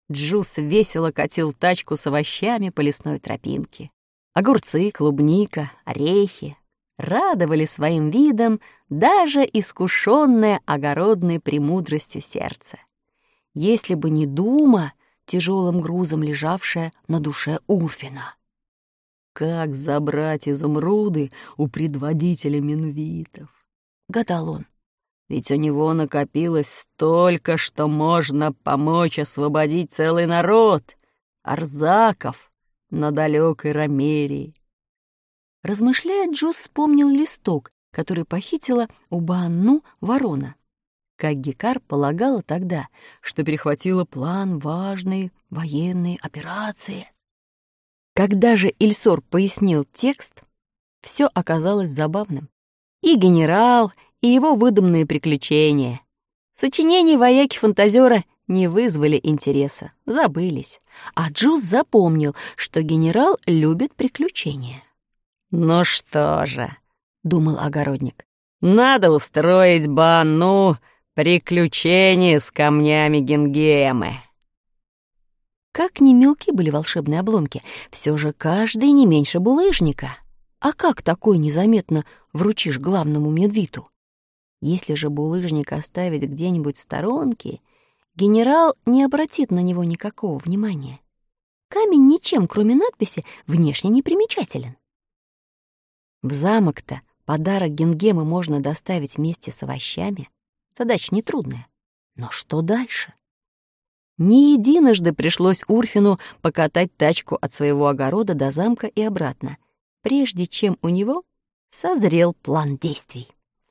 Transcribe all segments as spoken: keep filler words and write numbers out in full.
Джус весело катил тачку с овощами по лесной тропинке. Огурцы, клубника, орехи радовали своим видом даже искушенное огородной премудростью сердце. Если бы не дума, тяжелым грузом лежавшая на душе Урфина. «Как забрать изумруды у предводителя менвитов?» — гадал он. «Ведь у него накопилось столько, что можно помочь освободить целый народ, арзаков, на далекой Ромерии». Размышляя, Джус вспомнил листок, который похитила у Баанну ворона. Как Гекар полагала тогда, что перехватила план важной военной операции. Когда же Ильсор пояснил текст, все оказалось забавным. И генерал, и его выдуманные приключения. Сочинения вояки-фантазера не вызвали интереса, забылись. А Джус запомнил, что генерал любит приключения. «Ну что же», — думал огородник, — «надо устроить Баанну приключения с камнями Гингемы». Как ни мелки были волшебные обломки, все же каждый не меньше булыжника. А как такой незаметно вручишь главному медвиту? Если же булыжник оставить где-нибудь в сторонке, генерал не обратит на него никакого внимания. Камень ничем, кроме надписи, внешне не примечателен. В замок-то подарок Гингемы можно доставить вместе с овощами. Задача нетрудная. Но что дальше? Не единожды пришлось Урфину покатать тачку от своего огорода до замка и обратно, прежде чем у него созрел план действий.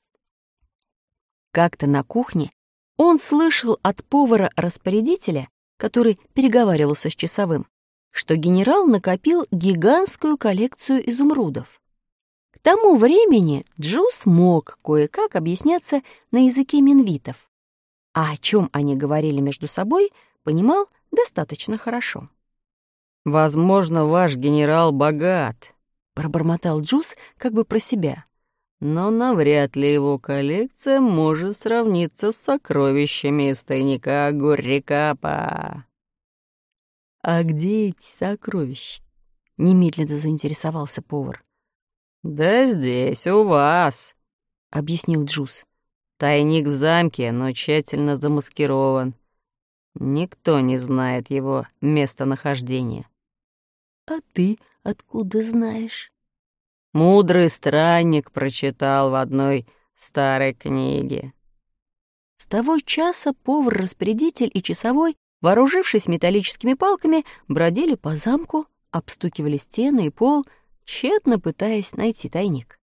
Как-то на кухне он слышал от повара-распорядителя, который переговаривался с часовым, что генерал накопил гигантскую коллекцию изумрудов. К тому времени Джус мог кое-как объясняться на языке менвитов, а о чем они говорили между собой, понимал достаточно хорошо. «Возможно, ваш генерал богат», — пробормотал Джус как бы про себя, «но навряд ли его коллекция может сравниться с сокровищами из тайника Гуррикапа». «А где эти сокровища?» — немедленно заинтересовался повар. «Да здесь, у вас», — объяснил Джус. «Тайник в замке, но тщательно замаскирован. Никто не знает его местонахождения». «А ты откуда знаешь?» «Мудрый странник прочитал в одной старой книге». С того часа повар-распорядитель и часовой, вооружившись металлическими палками, бродили по замку, обстукивали стены и пол, тщетно пытаясь найти тайник.